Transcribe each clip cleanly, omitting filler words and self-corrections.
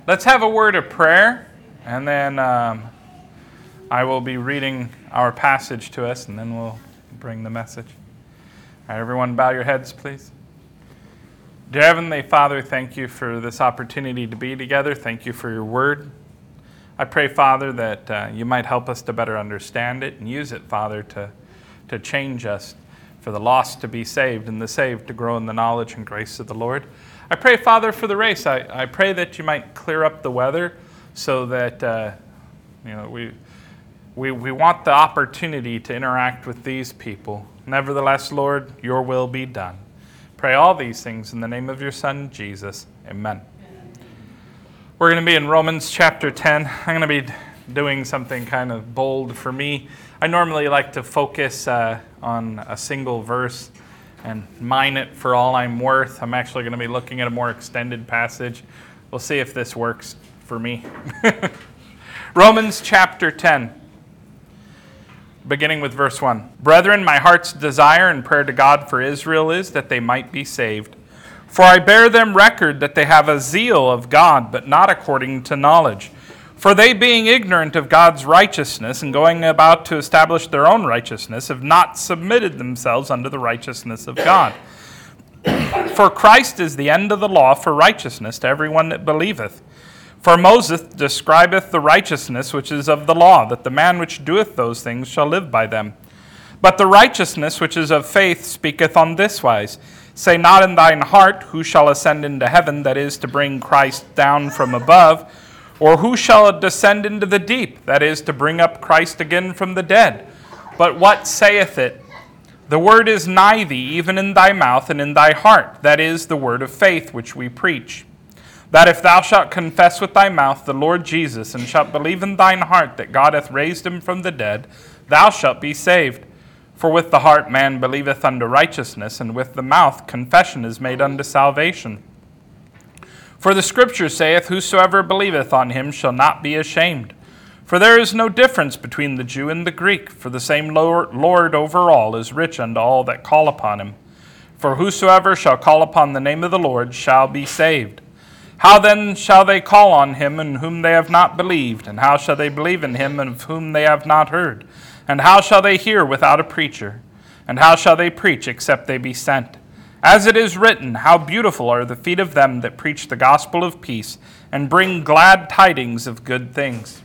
Let's have a word of prayer, and then I will be reading our passage to us, and then we'll bring the message. All right, everyone bow your heads, please. Dear Heavenly Father, thank you for this opportunity to be together. Thank you for your word. I pray, Father, that you might help us to better understand it and use it, Father, to change us, for the lost to be saved and the saved to grow in the knowledge and grace of the Lord. I pray, Father, for the race. I pray that you might clear up the weather so that we want the opportunity to interact with these people. Nevertheless, Lord, your will be done. Pray all these things in the name of your Son, Jesus. Amen. We're going to be in Romans chapter 10. I'm going to be doing something kind of bold for me. I normally like to focus on a single verse and mine it for all I'm worth. I'm actually going to be looking at a more extended passage. We'll see if this works for me. Romans chapter 10, beginning with verse 1. Brethren, my heart's desire and prayer to God for Israel is that they might be saved. For I bear them record that they have a zeal of God, but not according to knowledge. For they, being ignorant of God's righteousness and going about to establish their own righteousness, have not submitted themselves unto the righteousness of God. For Christ is the end of the law for righteousness to everyone that believeth. For Moses describeth the righteousness which is of the law, that the man which doeth those things shall live by them. But the righteousness which is of faith speaketh on this wise, say not in thine heart, who shall ascend into heaven, that is, to bring Christ down from above, or who shall descend into the deep, that is, to bring up Christ again from the dead? But what saith it? The word is nigh thee, even in thy mouth and in thy heart, that is, the word of faith which we preach. That if thou shalt confess with thy mouth the Lord Jesus, and shalt believe in thine heart that God hath raised him from the dead, thou shalt be saved. For with the heart man believeth unto righteousness, and with the mouth confession is made unto salvation. For the Scripture saith, whosoever believeth on him shall not be ashamed. For there is no difference between the Jew and the Greek, for the same Lord over all is rich unto all that call upon him. For whosoever shall call upon the name of the Lord shall be saved. How then shall they call on him in whom they have not believed? And how shall they believe in him of whom they have not heard? And how shall they hear without a preacher? And how shall they preach except they be sent? As it is written, how beautiful are the feet of them that preach the gospel of peace, and bring glad tidings of good things.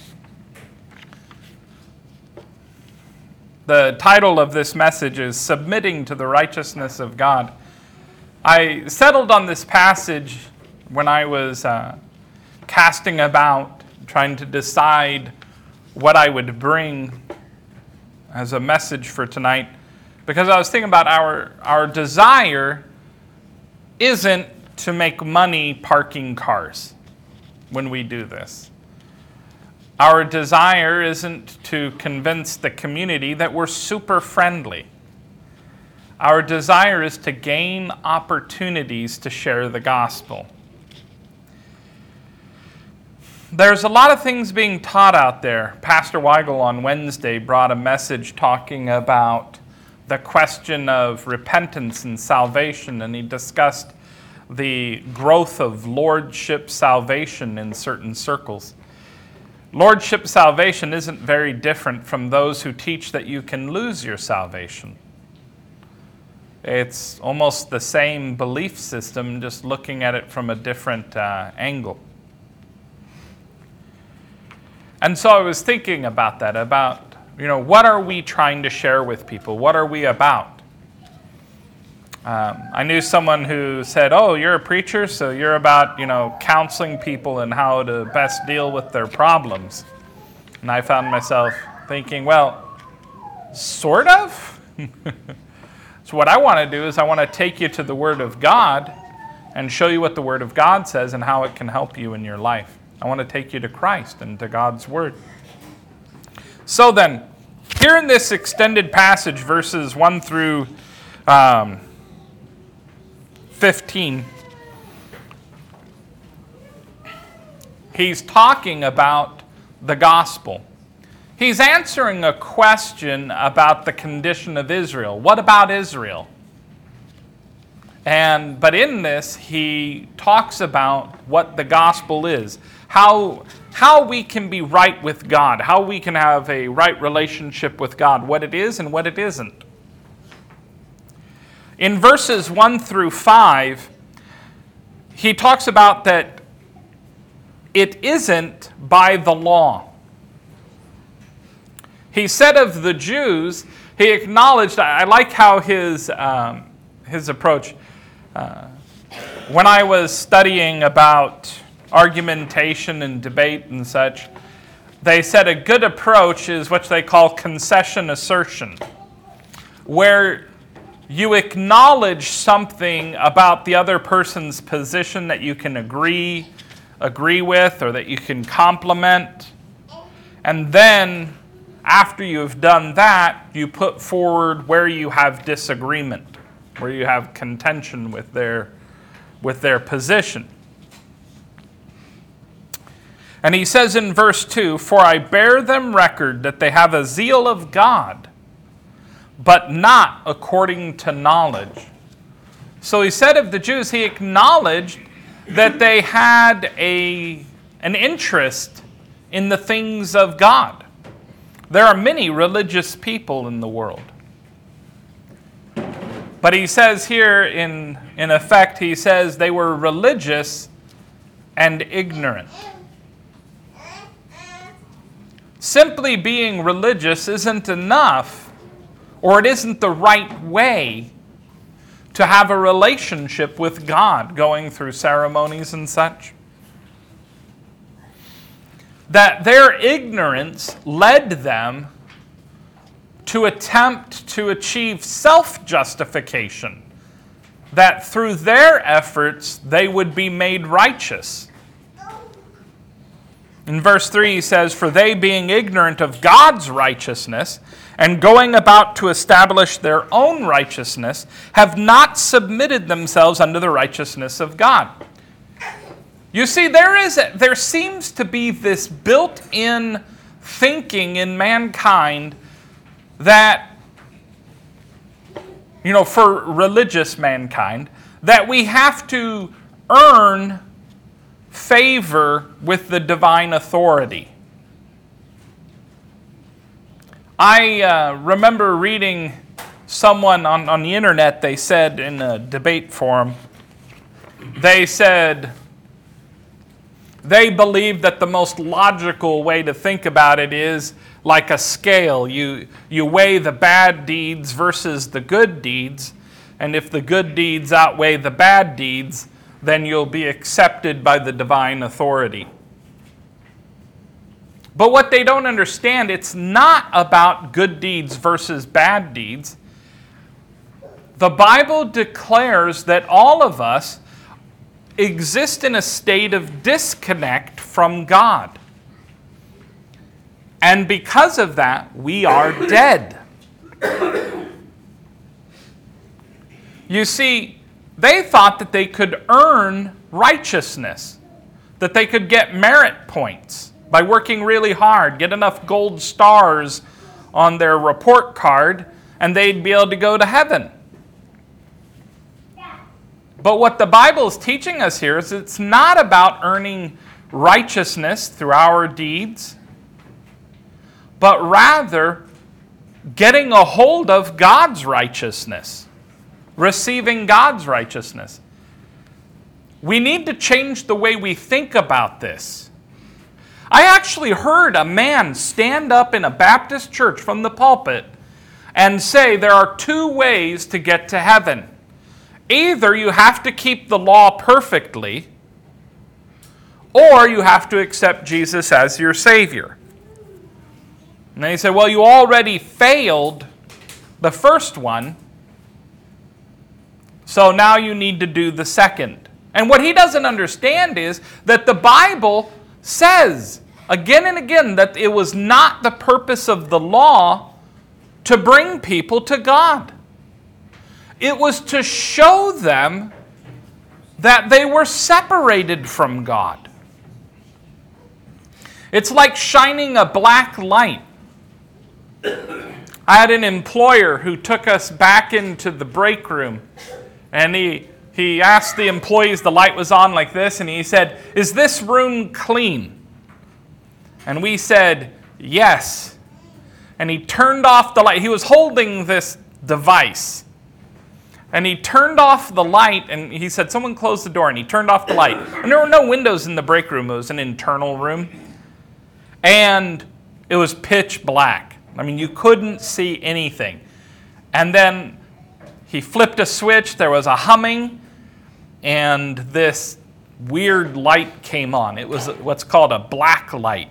The title of this message is Submitting to the Righteousness of God. I settled on this passage when I was casting about, trying to decide what I would bring as a message for tonight, because I was thinking about our desire isn't to make money parking cars when we do this. Our desire isn't to convince the community that we're super friendly. Our desire is to gain opportunities to share the gospel. There's a lot of things being taught out there. Pastor Weigel on Wednesday brought a message talking about the question of repentance and salvation, and he discussed the growth of lordship salvation in certain circles. Lordship salvation isn't very different from those who teach that you can lose your salvation. It's almost the same belief system, just looking at it from a different angle. And so I was thinking about that, about, what are we trying to share with people? What are we about? I knew someone who said, oh, you're a preacher, so you're about, counseling people and how to best deal with their problems. And I found myself thinking, well, sort of. So what I want to do is I want to take you to the Word of God and show you what the Word of God says and how it can help you in your life. I want to take you to Christ and to God's Word. So then, here in this extended passage, verses 1 through 15, he's talking about the gospel. He's answering a question about the condition of Israel. What about Israel? But in this, he talks about what the gospel is, how we can be right with God, how we can have a right relationship with God, what it is and what it isn't. In verses 1 through 5, he talks about that it isn't by the law. He said of the Jews, he acknowledged, I like how his approach, when I was studying about argumentation and debate and such, they said a good approach is what they call concession assertion, where you acknowledge something about the other person's position that you can agree with or that you can complement, and then after you've done that, you put forward where you have disagreement, where you have contention with their position. And he says in verse 2, "For I bear them record that they have a zeal of God, but not according to knowledge." So he said of the Jews, he acknowledged that they had an interest in the things of God. There are many religious people in the world. But he says here, in effect, he says they were religious and ignorant. Simply being religious isn't enough, or it isn't the right way to have a relationship with God, going through ceremonies and such. That their ignorance led them to attempt to achieve self-justification, that through their efforts they would be made righteous. In verse 3 he says, "For they, being ignorant of God's righteousness, and going about to establish their own righteousness, have not submitted themselves unto the righteousness of God." You see, there seems to be this built-in thinking in mankind that, for religious mankind, that we have to earn favor with the divine authority. I remember reading someone on the internet, they said in a debate forum, they said they believe that the most logical way to think about it is like a scale. You weigh the bad deeds versus the good deeds, and if the good deeds outweigh the bad deeds, then you'll be accepted by the divine authority. But what they don't understand, it's not about good deeds versus bad deeds. The Bible declares that all of us exist in a state of disconnect from God. And because of that, we are dead. You see, they thought that they could earn righteousness, that they could get merit points by working really hard, get enough gold stars on their report card, and they'd be able to go to heaven. But what the Bible is teaching us here is it's not about earning righteousness through our deeds, but rather getting a hold of God's righteousness, receiving God's righteousness. We need to change the way we think about this. I actually heard a man stand up in a Baptist church from the pulpit and say there are two ways to get to heaven. Either you have to keep the law perfectly, or you have to accept Jesus as your Savior. And then he said, well, you already failed the first one, so now you need to do the second. And what he doesn't understand is that the Bible says again and again that it was not the purpose of the law to bring people to God. It was to show them that they were separated from God. It's like shining a black light. I had an employer who took us back into the break room, and he he asked the employees, the light was on like this, and he said, "Is this room clean?" And we said, "Yes." And he turned off the light. He was holding this device. And he turned off the light, and he said, "Someone close the door." And he turned off the light. And there were no windows in the break room. It was an internal room. And it was pitch black. I mean, you couldn't see anything. And then he flipped a switch. There was a humming, and this weird light came on. It was what's called a black light.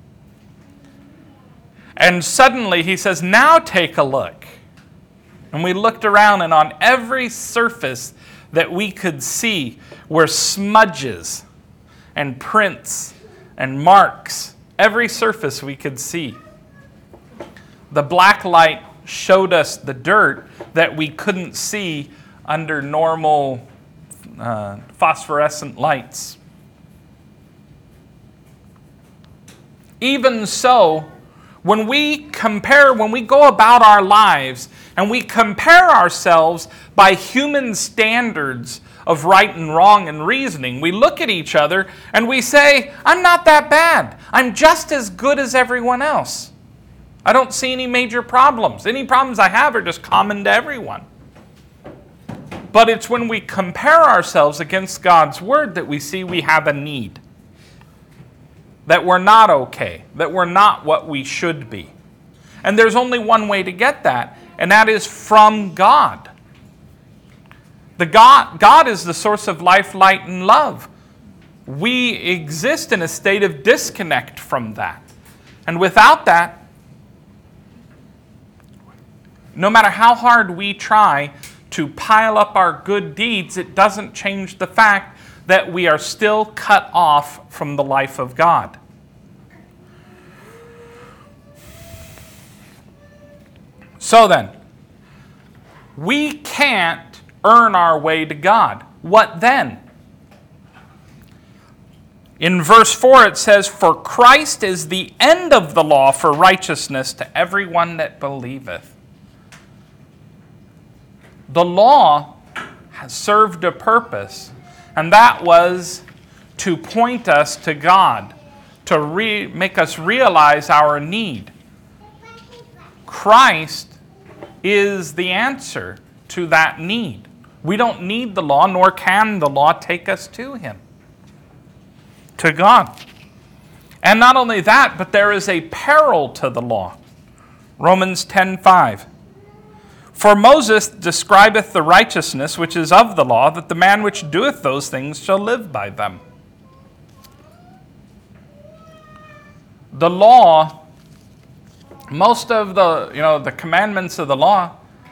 And suddenly he says, "Now take a look." And we looked around, and on every surface that we could see were smudges and prints and marks. Every surface we could see. The black light showed us the dirt that we couldn't see under normal phosphorescent lights. Even so, when we go about our lives and we compare ourselves by human standards of right and wrong and reasoning, we look at each other and we say, "I'm not that bad. I'm just as good as everyone else. I don't see any major problems. Any problems I have are just common to everyone." But it's when we compare ourselves against God's Word that we see we have a need. That we're not okay. That we're not what we should be. And there's only one way to get that, and that is from God. God is the source of life, light, and love. We exist in a state of disconnect from that. And without that, no matter how hard we try to pile up our good deeds, it doesn't change the fact that we are still cut off from the life of God. So then, we can't earn our way to God. What then? In verse 4 it says, "For Christ is the end of the law for righteousness to everyone that believeth." The law has served a purpose, and that was to point us to God, to make us realize our need. Christ is the answer to that need. We don't need the law, nor can the law take us to Him, to God. And not only that, but there is a peril to the law. Romans 10:5. "For Moses describeth the righteousness which is of the law, that the man which doeth those things shall live by them." The law, most of the commandments of the law,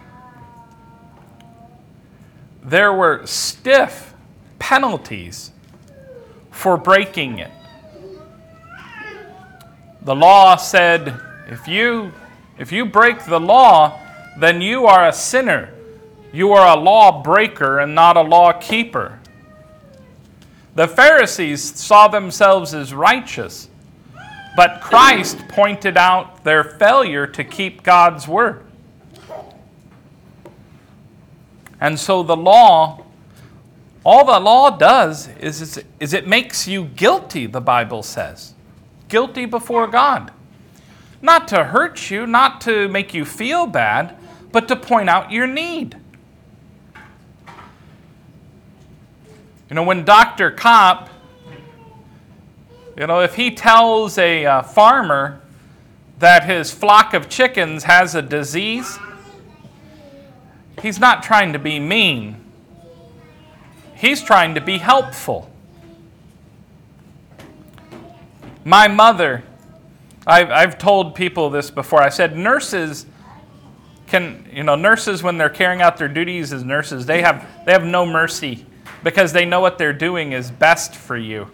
there were stiff penalties for breaking it. The law said, if you break the law, then you are a sinner. You are a law breaker and not a law keeper. The Pharisees saw themselves as righteous, but Christ pointed out their failure to keep God's word. And so the law, all the law does is it makes you guilty, the Bible says. Guilty before God. Not to hurt you, not to make you feel bad, but to point out your need. When Dr. Kopp, if he tells a farmer that his flock of chickens has a disease, he's not trying to be mean. He's trying to be helpful. My mother, I've told people this before. I said nurses when they're carrying out their duties as nurses, they have no mercy because they know what they're doing is best for you.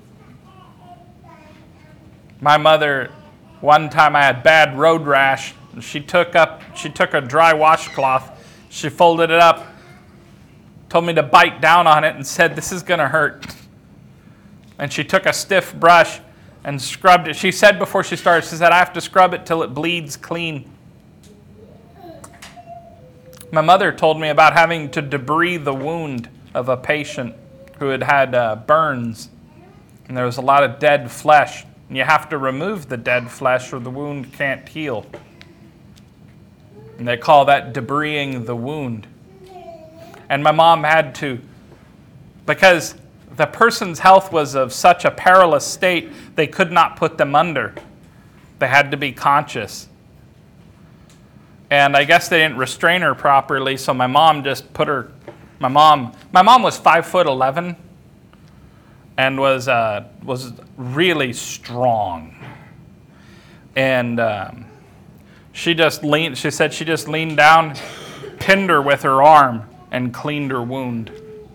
My mother, one time I had bad road rash. She took a dry washcloth, she folded it up, told me to bite down on it and said, "This is going to hurt." And she took a stiff brush and scrubbed it. She said before she started, she said, "I have to scrub it till it bleeds clean." My mother told me about having to debris the wound of a patient who had had burns, and there was a lot of dead flesh. And you have to remove the dead flesh or the wound can't heal. And they call that debriding the wound. And my mom had to, because the person's health was of such a perilous state, they could not put them under. They had to be conscious. And I guess they didn't restrain her properly, so my mom just put her, my mom was 5'11" and was really strong. And she said she just leaned down, pinned her with her arm, and cleaned her wound.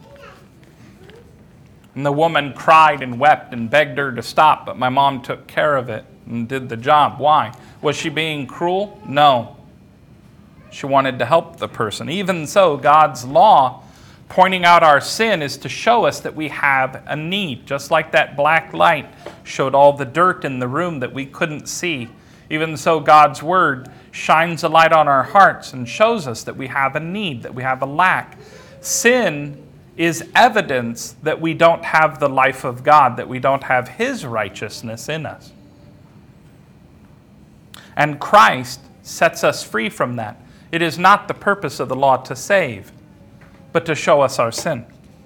And the woman cried and wept and begged her to stop, but my mom took care of it and did the job. Why? Was she being cruel? No. She wanted to help the person. Even so, God's law, pointing out our sin, is to show us that we have a need. Just like that black light showed all the dirt in the room that we couldn't see. Even so, God's word shines a light on our hearts and shows us that we have a need, that we have a lack. Sin is evidence that we don't have the life of God, that we don't have His righteousness in us. And Christ sets us free from that. It is not the purpose of the law to save, but to show us our sin.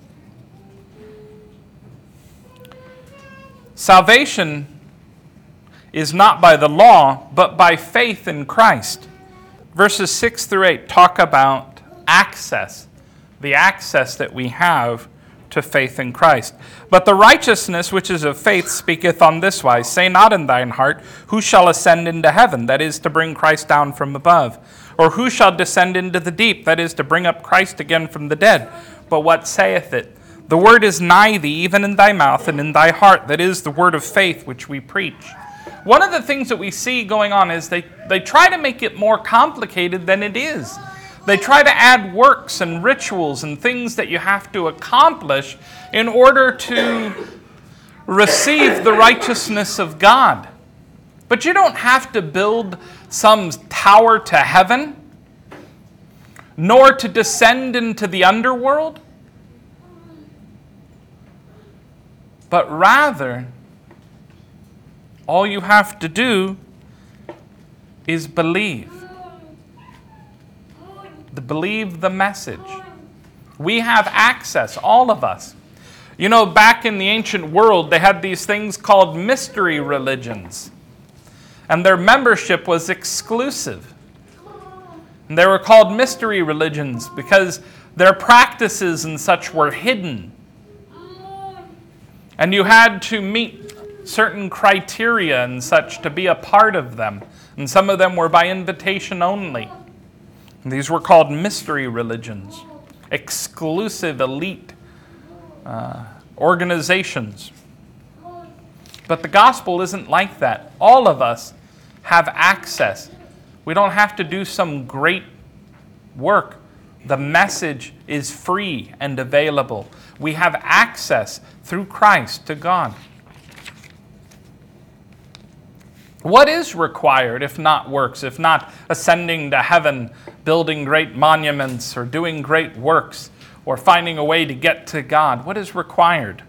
Salvation is not by the law, but by faith in Christ. Verses 6 through 8 talk about access, the access that we have to faith in Christ. But the righteousness which is of faith speaketh on this wise, say not in thine heart, who shall ascend into heaven, that is, to bring Christ down from above? Or who shall descend into the deep, that is, to bring up Christ again from the dead? But what saith it? The word is nigh thee, even in thy mouth and in thy heart, that is, the word of faith which we preach. One of the things that we see going on is they try to make it more complicated than it is. They try to add works and rituals and things that you have to accomplish in order to receive the righteousness of God. But you don't have to build some tower to heaven, nor to descend into the underworld, but rather, all you have to do is believe. Believe the message. We have access, all of us. You know, back in the ancient world, they had these things called mystery religions. And their membership was exclusive. And they were called mystery religions because their practices and such were hidden. And you had to meet certain criteria and such to be a part of them. And some of them were by invitation only. And these were called mystery religions, exclusive elite organizations. But the gospel isn't like that. All of us have access. We don't have to do some great work. The message is free and available. We have access through Christ to God. What is required if not works, if not ascending to heaven, building great monuments, or doing great works, or finding a way to get to God? What is required?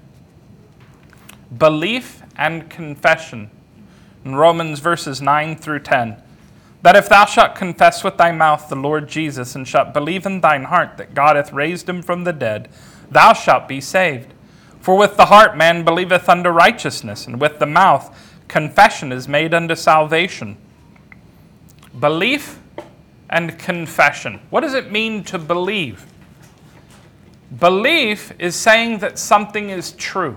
Belief and confession. In Romans verses 9 through 10. That if thou shalt confess with thy mouth the Lord Jesus, and shalt believe in thine heart that God hath raised him from the dead, thou shalt be saved. For with the heart man believeth unto righteousness, and with the mouth confession is made unto salvation. Belief and confession. What does it mean to believe? Belief is saying that something is true.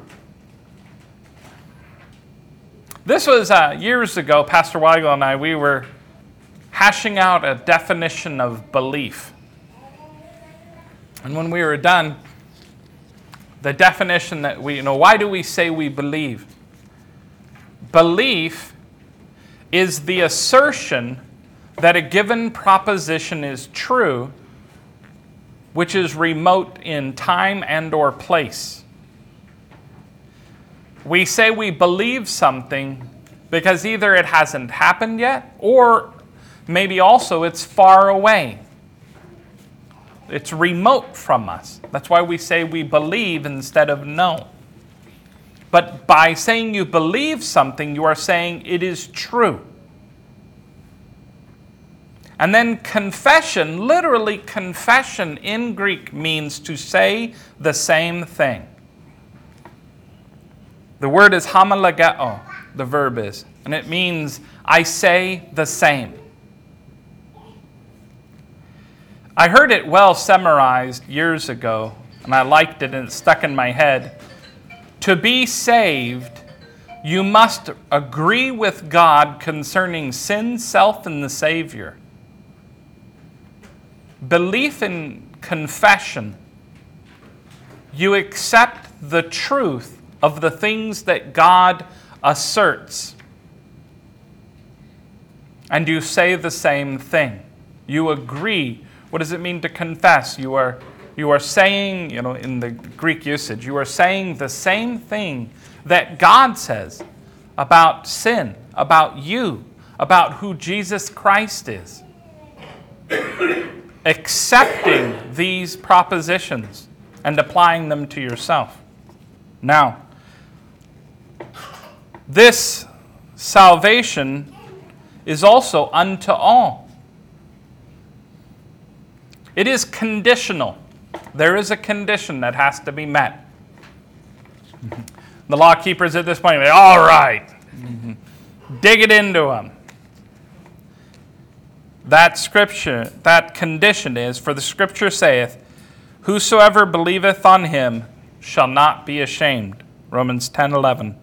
This was years ago, Pastor Weigel and I, we were hashing out a definition of belief. And when we were done, the definition that why do we say we believe? Belief is the assertion that a given proposition is true, which is remote in time and or place. We say we believe something because either it hasn't happened yet, or maybe also it's far away. It's remote from us. That's why we say we believe instead of know. But by saying you believe something, you are saying it is true. And then confession, literally confession in Greek means to say the same thing. The word is homologeo, the verb is, and it means I say the same. I heard it well summarized years ago, and I liked it and it stuck in my head. To be saved, you must agree with God concerning sin, self, and the Savior. Belief in confession, you accept the truth of the things that God asserts, and you say the same thing. You agree. What does it mean to confess? You are saying, in the Greek usage, you are saying the same thing that God says about sin, about you, about who Jesus Christ is. Accepting these propositions and applying them to yourself. Now, this salvation is also unto all. It is conditional. There is a condition that has to be met. The law keepers at this point say, all right, dig it into them. That condition is, for the Scripture saith, whosoever believeth on him shall not be ashamed. Romans 10:11.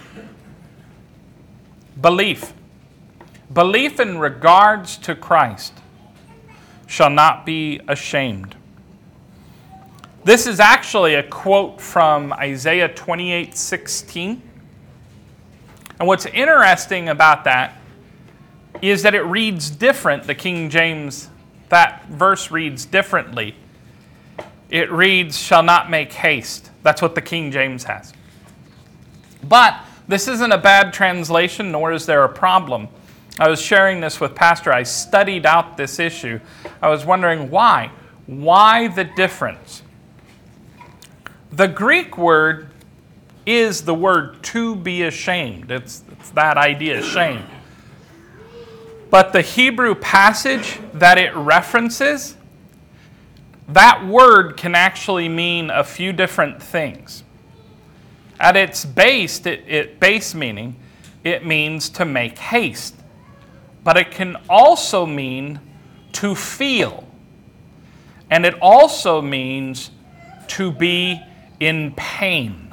Belief. Belief in regards to Christ shall not be ashamed. This is actually a quote from Isaiah 28:16. And what's interesting about that is that it reads different. The King James, that verse reads differently. It reads, shall not make haste. That's what the King James has. But this isn't a bad translation, nor is there a problem. I was sharing this with Pastor. I studied out this issue. I was wondering why. Why the difference? The Greek word is the word to be ashamed. It's that idea, shame. But the Hebrew passage that it references, that word can actually mean a few different things. At its base, base meaning, it means to make haste. But it can also mean to feel. And it also means to be in pain.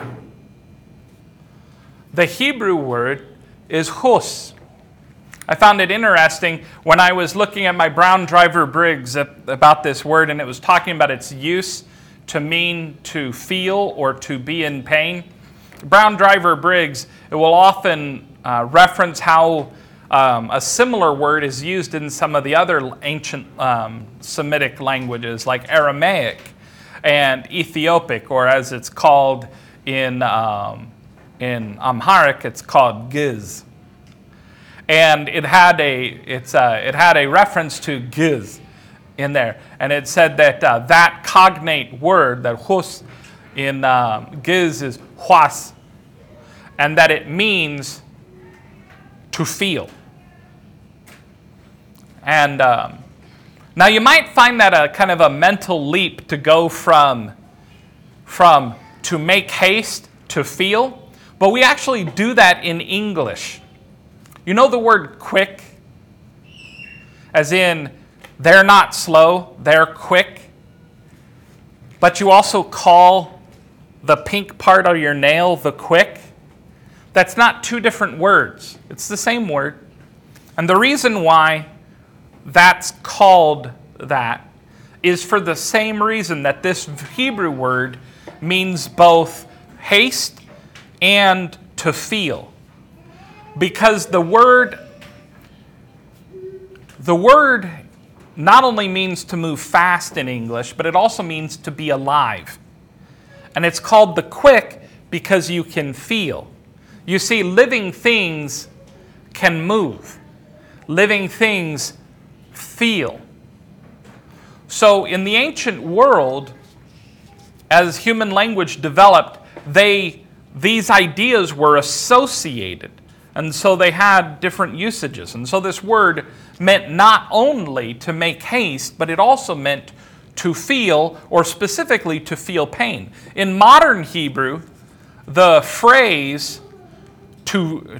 The Hebrew word is hus. I found it interesting when I was looking at my Brown Driver Briggs about this word, and it was talking about its use to mean to feel or to be in pain. Brown Driver Briggs, it will often reference how a similar word is used in some of the other ancient Semitic languages like Aramaic and Ethiopic, or as it's called in Amharic, it's called giz. And it had a reference to giz in there, and it said that that cognate word, that hus in giz is huas, and that it means to feel. And now you might find that a kind of a mental leap to go from to make haste to feel, but we actually do that in English. You know the word quick? As in, they're not slow, they're quick. But you also call the pink part of your nail the quick. That's not two different words. It's the same word. And the reason why that's called that is for the same reason that this Hebrew word means both haste and to feel. Because the word not only means to move fast in English, but it also means to be alive. And it's called the quick because you can feel. You see, living things can move. Living things feel. So in the ancient world, as human language developed, these ideas were associated. And so they had different usages. And so this word meant not only to make haste, but it also meant to feel, or specifically to feel pain. In modern Hebrew, the phrase to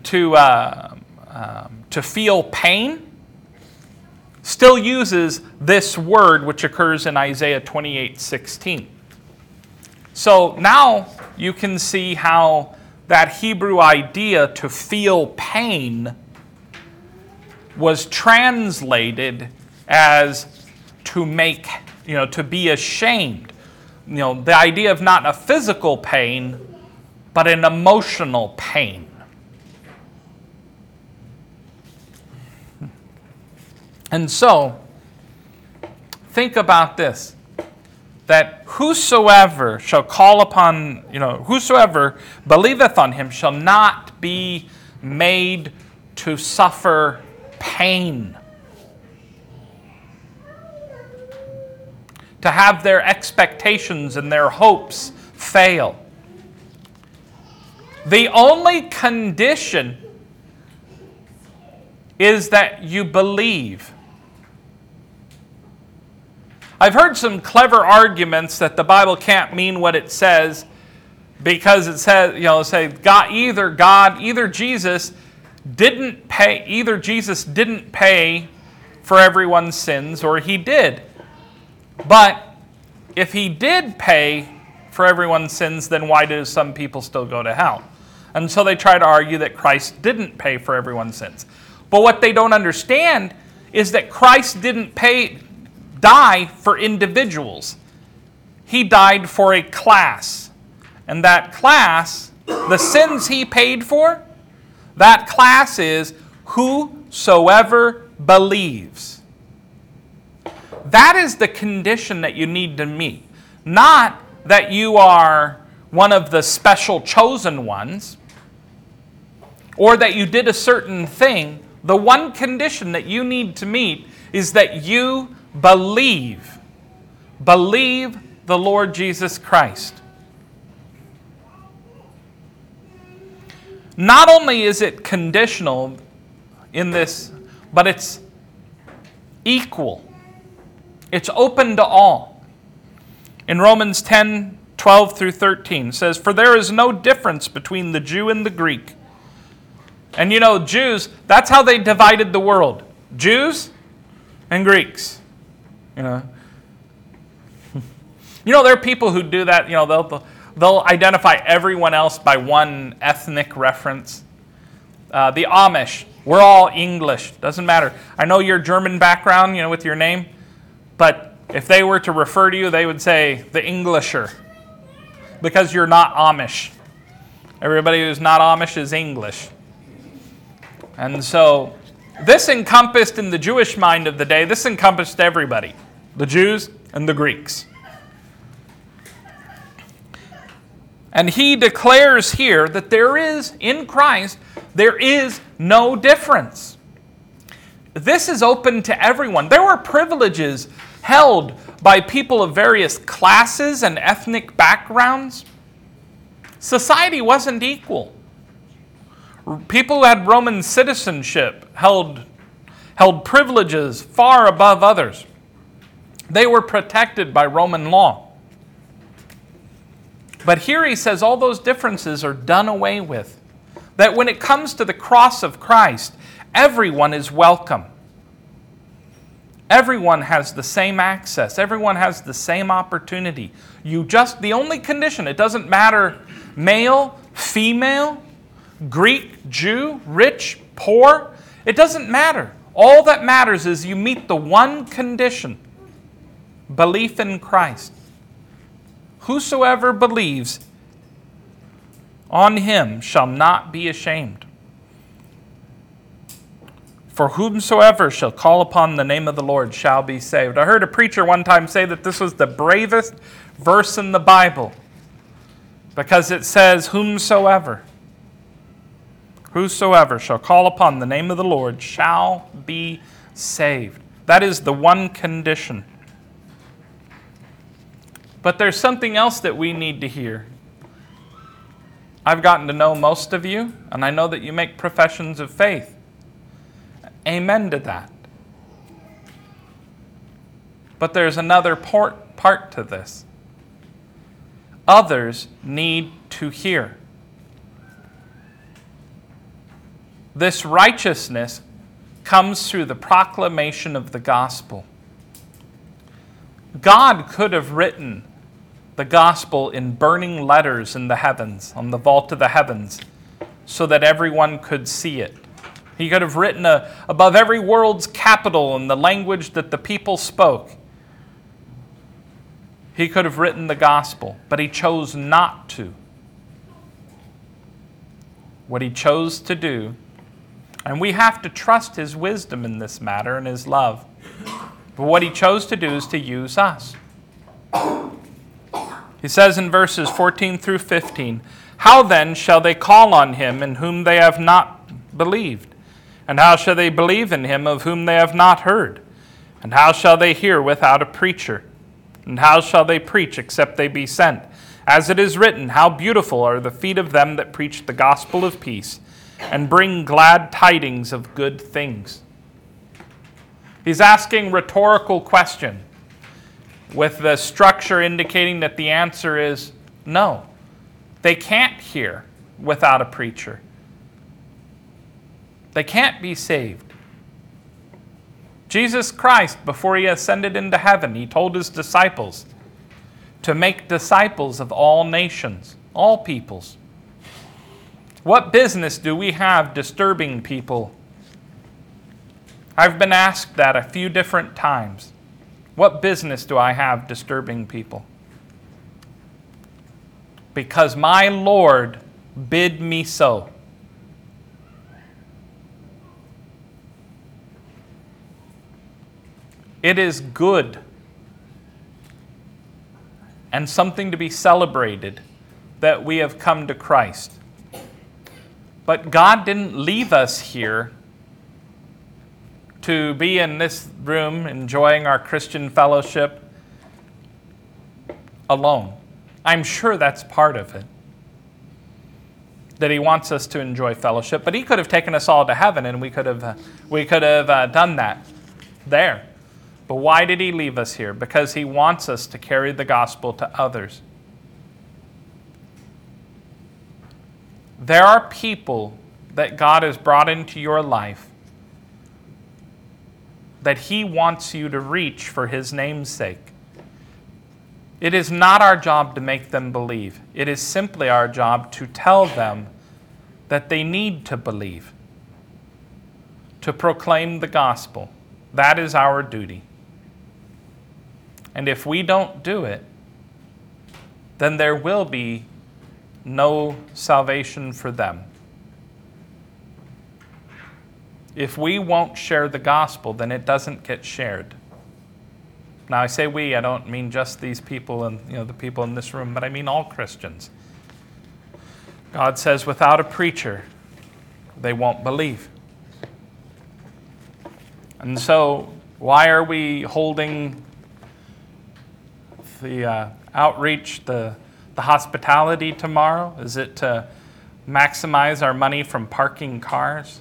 feel pain still uses this word, which occurs in Isaiah 28:16. So now you can see how that Hebrew idea to feel pain was translated as to make, to be ashamed. The idea of not a physical pain, but an emotional pain. And so, think about this, that whosoever shall call upon, whosoever believeth on him shall not be made to suffer pain. To have their expectations and their hopes fail. The only condition is that you believe. I've heard some clever arguments that the Bible can't mean what it says because it says, either Jesus didn't pay for everyone's sins, or he did. But if he did pay for everyone's sins, then why do some people still go to hell? And so they try to argue that Christ didn't pay for everyone's sins. But what they don't understand is that Christ didn't die for individuals. He died for a class. And that class, the sins he paid for, that class is whosoever believes. That is the condition that you need to meet. Not that you are one of the special chosen ones, or that you did a certain thing. The one condition that you need to meet is that you believe. Believe the Lord Jesus Christ. Not only is it conditional in this, but it's equal. It's open to all. In Romans 10:12 through 13 it says, "For there is no difference between the Jew and the Greek." And Jews, that's how they divided the world. Jews and Greeks. There are people who do that. They'll identify everyone else by one ethnic reference. The Amish, we're all English. Doesn't matter. I know your German background, with your name. But if they were to refer to you, they would say the Englisher. Because you're not Amish. Everybody who's not Amish is English. And so this encompassed, in the Jewish mind of the day, this encompassed everybody. The Jews and the Greeks. And he declares here that in Christ, there is no difference. This is open to everyone. There were privileges held by people of various classes and ethnic backgrounds. Society wasn't equal. People who had Roman citizenship held privileges far above others. They were protected by Roman law. But here he says all those differences are done away with. That when it comes to the cross of Christ, everyone is welcome. Everyone has the same access. Everyone has the same opportunity. The only condition, it doesn't matter male, female, Greek, Jew, rich, poor. It doesn't matter. All that matters is you meet the one condition: belief in Christ. Whosoever believes on him shall not be ashamed. For whomsoever shall call upon the name of the Lord shall be saved. I heard a preacher one time say that this was the bravest verse in the Bible because it says, whomsoever shall call upon the name of the Lord shall be saved. That is the one condition. But there's something else that we need to hear. I've gotten to know most of you, and I know that you make professions of faith. Amen to that. But there's another part to this. Others need to hear. This righteousness comes through the proclamation of the gospel. God could have written the gospel in burning letters in the heavens, on the vault of the heavens, so that everyone could see it. He could have written above every world's capital in the language that the people spoke. He could have written the gospel, but he chose not to. What he chose to do, and we have to trust his wisdom in this matter and his love, but what he chose to do is to use us. He says in verses 14 through 15, "How then shall they call on him in whom they have not believed? And how shall they believe in him of whom they have not heard? And how shall they hear without a preacher? And how shall they preach except they be sent? As it is written, how beautiful are the feet of them that preach the gospel of peace, and bring glad tidings of good things." He's asking rhetorical question, with the structure indicating that the answer is no. They can't hear without a preacher. They can't be saved. Jesus Christ, before he ascended into heaven, he told his disciples to make disciples of all nations, all peoples. What business do we have disturbing people? I've been asked that a few different times. What business do I have disturbing people? Because my Lord bid me so. It is good and something to be celebrated that we have come to Christ. But God didn't leave us here to be in this room enjoying our Christian fellowship alone. I'm sure that's part of it, that he wants us to enjoy fellowship. But he could have taken us all to heaven, and we could have done that there. But why did he leave us here? Because he wants us to carry the gospel to others. There are people that God has brought into your life that he wants you to reach for his name's sake. It is not our job to make them believe. It is simply our job to tell them that they need to believe, to proclaim the gospel. That is our duty. And if we don't do it, then there will be no salvation for them. If we won't share the gospel, then it doesn't get shared. Now, I say we, I don't mean just these people and the people in this room, but I mean all Christians. God says without a preacher, they won't believe. And so, why are we holding the outreach, the hospitality tomorrow? Is it to maximize our money from parking cars?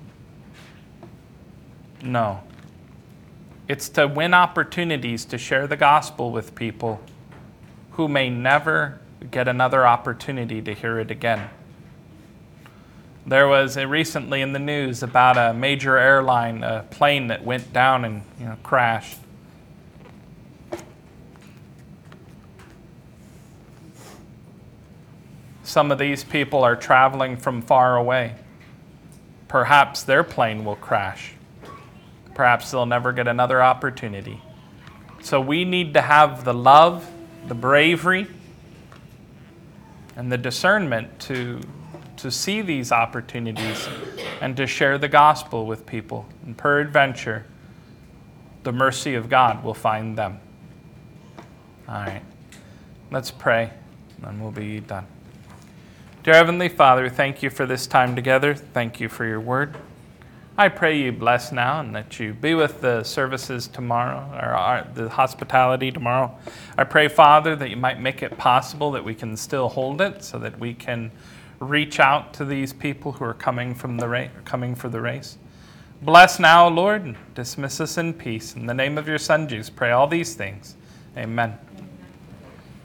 No. It's to win opportunities to share the gospel with people who may never get another opportunity to hear it again. There was recently in the news about a major airline, a plane that went down and crashed. Some of these people are traveling from far away. Perhaps their plane will crash. Perhaps they'll never get another opportunity. So we need to have the love, the bravery, and the discernment to see these opportunities and to share the gospel with people. And peradventure, the mercy of God will find them. All right. Let's pray, and we'll be done. Dear Heavenly Father, thank you for this time together. Thank you for your word. I pray you bless now and that you be with the services tomorrow, or the hospitality tomorrow. I pray, Father, that you might make it possible that we can still hold it so that we can reach out to these people who are coming for the race. Bless now, Lord, and dismiss us in peace. In the name of your Son, Jesus, pray all these things. Amen.